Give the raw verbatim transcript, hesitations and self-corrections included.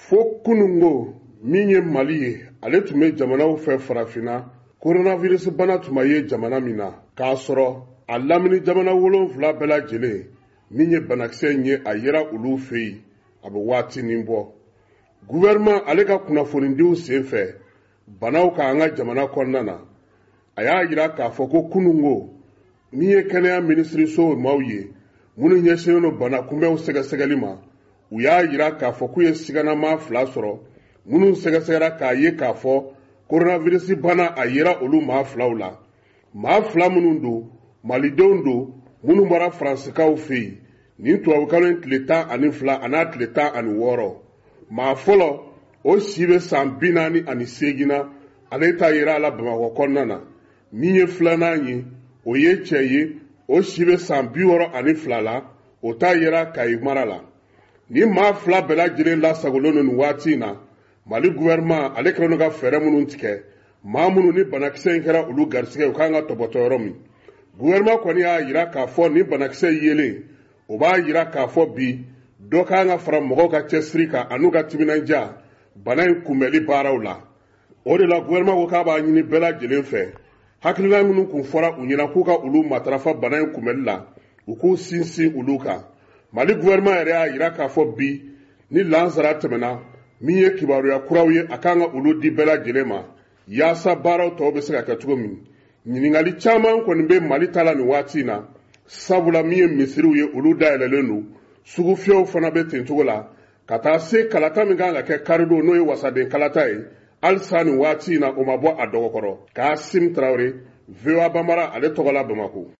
fo kunungo min ye Mali ye ale tun bɛ jamanaw fɛ farafinna coronavirus bana tun ma ye jamana min na k'a sɔrɔ a lamini jamana wolonfila bɛɛ lajɛlen min ye banakisɛ in ye a yera olu fɛ yen a bɛ waati nin bɔ gouvernement ale ka kunnafonidiw sen fɛ banaw ka an ka jamana kɔnɔna na a y'a jira k'a fɔ ko kunungo min ye kɛnɛya minisiriso maaw ye minnu ɲɛsinnen don bana kunbɛnw sɛgɛsɛgɛli ma u y'a jira k'a fɔ k'u ye siganama fila sɔrɔ minnu sɛgɛsɛgɛra k'a ye k'a fɔ coronavirus bana a yera olu maa filaw la maa fila minnu don malidenw don minnu bɔra faransikaw fɛ yen nin tubabukalo in tile tan ani fila a n'a tile tan ani wɔɔrɔ maa fɔlɔ o si bɛ san bi naani ani seegin na ale ta yera a la bamakɔ kɔnɔna na min ye filanan ye o ye cɛ ye o si bɛ san bi wɔɔrɔ ani fila la o ta yera kayi mara la ni maa fila bɛɛ lajɛlen lasagolen don nin waati in na Mali gouvernement ale kɛlen ka fɛɛrɛ minnu tigɛ maa minnu ni banakisɛ in kɛra olu garisigɛ u kan ka tɔbɔtɔ yɔrɔ min gouvernement kɔni y'a jira k'a fɔ ni banakisɛ yelen o b'a jira k'a fɔ bi dɔ kan ka fara mɔgɔw ka cɛsiri kan an'u ka timinanja bana in kunbɛli baaraw la o de la gouvernement ko k'a b'a ɲini bɛɛ lajɛlen fɛ hakilina minnu kun fɔra u ɲɛna k'u ka olu matarafa bana in kunbɛli la u k'u sinsin olu kan Mali gouvernement yɛrɛ y'a jira k'a fɔ bi ni lansara tɛmɛna min ye kibaruya kuraw ye a kan ka olu di bɛɛ lajɛlen ma yaasa baaraw tɔw bɛ se ka kɛ cogo min ɲininkali caman kɔni bɛ Mali ta la nin waati in na sabula min ye misiriw ye olu dayɛlɛlen don sugu fiyɛw fana bɛ ten cogo la ka taa se kalata min kan ka kɛ karidon n'o ye wasaden kalata ye halisa nin waati in na o ma bɔ a dɔgɔkɔrɔ Kasim Traoré V O A Banbara ale tɔgɔ la Bamakɔ.